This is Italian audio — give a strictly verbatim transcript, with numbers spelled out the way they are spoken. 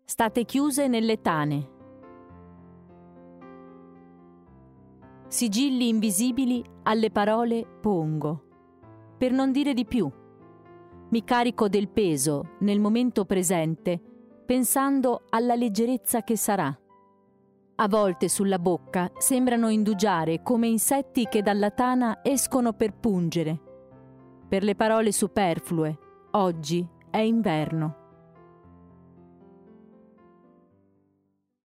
State chiuse nelle tane. Sigilli invisibili alle parole pongo, per non dire di più. Mi carico del peso nel momento presente, pensando alla leggerezza che sarà. A volte sulla bocca sembrano indugiare come insetti che dalla tana escono per pungere. Per le parole superflue, oggi è inverno.